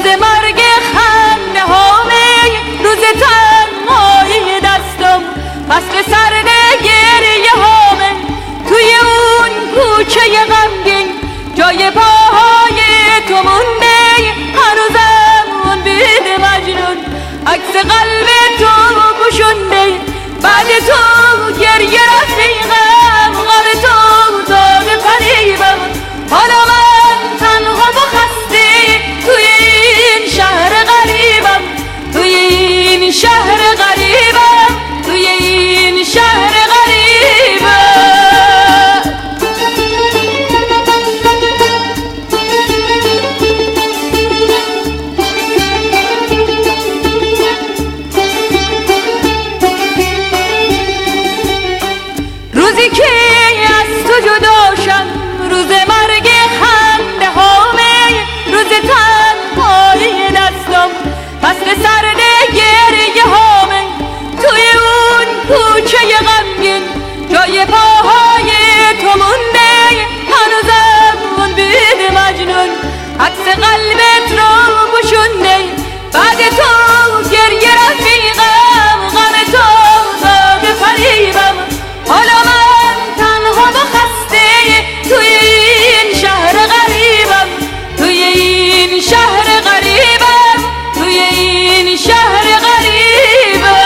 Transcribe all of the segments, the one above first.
روز مرگ خنده هامه، روز تنهایی دستم، فصل سرد گریه هامه. توی اون کوچه غمگین جای پاهای تو مونده، هنوزم اون بید مجنون عکس قلب تو پوشونده. بعد تو گریه رفیقم، غم تو داغ فریبم، حالا من تنها و خسته توی این شهر غریبم، توی این شهر غریبم، توی این شهر غریبم. روزی که از تو جداشم، روز مرگ خنده هامه، روز تنهایی دستم، فصل سرد گریه هامه. توی اون کوچه غمگین جای پاهای تو مونده، هنوزم اون بید مجنون عکس قلبت رو پوشونده. بعد تو گریه رفیقم، غم تو داغ فریبم، حالا من تنها و خسته توی این شهر غریبم، توی این شهر غریبم، توی این شهر غریبم.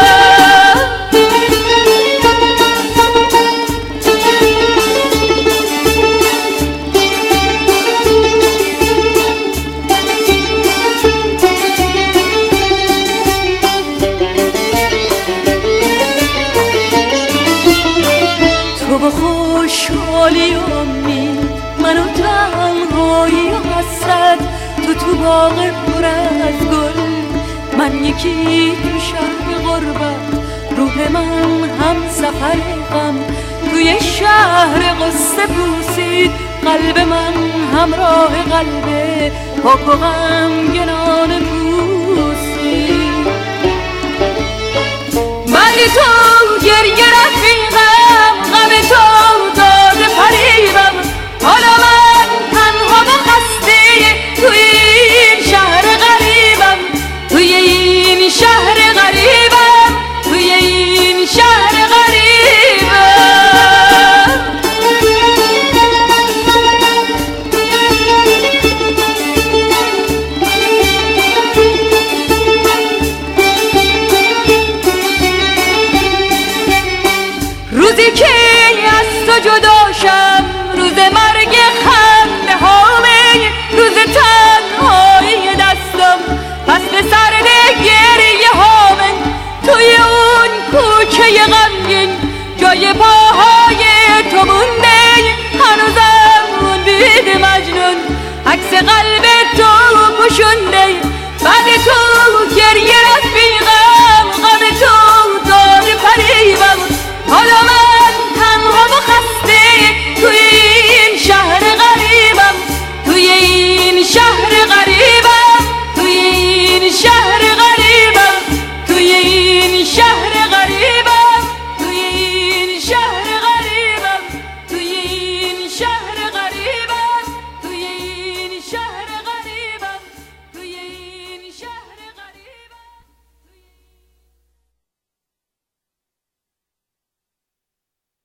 تو با خوشحالی و امید، منو تنهایی و حسرت، تو باغ پر از گل، من یکی تو شهر غربت. روح من هم سفر غم توی شهر قصه پوسید، قلب من همراه قلب پاک و غمگنان پوسید. بعد تو گریه